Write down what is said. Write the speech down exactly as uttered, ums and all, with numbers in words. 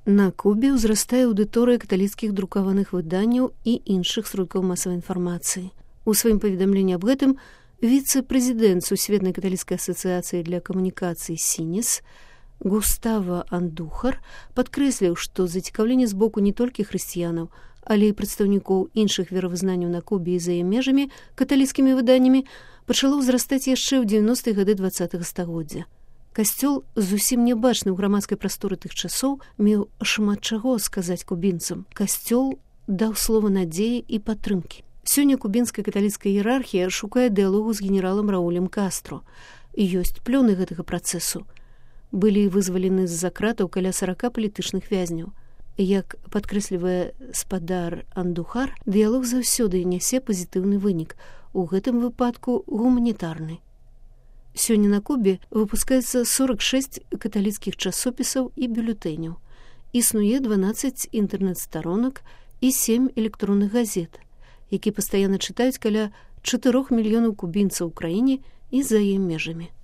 На Кубе ўзрастае аўдыторыя каталіцкіх друкаваных выданняў і іншых сродкаў масавай інфармацыі. У сваім паведамленні аб гэтым віцэ-прэзідэнт Сусветнай каталіцкай асацыяцыі для камунікацый СІНЕС Густаво Андухар падкрэсліў, што зацікаўленне з боку не толькі хрысціянаў, але і прадстаўнікоў іншых веравызнанняў на Кубе і за яе межамі каталіцкімі выданнямі пачало ўзрастаць яшчэ ў дзевяностыя гады дваццатага стагоддзя. Касцёл, зусім нябачны ў грамадскай прасторы тых часоў, меў шмат чаго сказаць кубінцам. Касцёл даў слова надзеі і падтрымкі. Сёння кубінская каталіцкая іерархія шукае дыялогу з генералам Раулем Кастро. Ёсць плёны гэтага працэсу. Былі вызвалены з-за кратаў каля сарака палітычных вязняў. Як падкрэслівае спадар Андухар, дыялог заўсёды нясе пазітыўны вынік, у гэтым выпадку гуманітарны. Сёння на Кубе выпускаецца сорак шэсць каталіцкіх часопісаў і бюлетэняў. Існуе дванаццаць інтэрнэт-старонак і сем электронных газет, які пастаянна чытаюць каля чатырох мільёнаў кубінцаў у краіне і за яе межамі.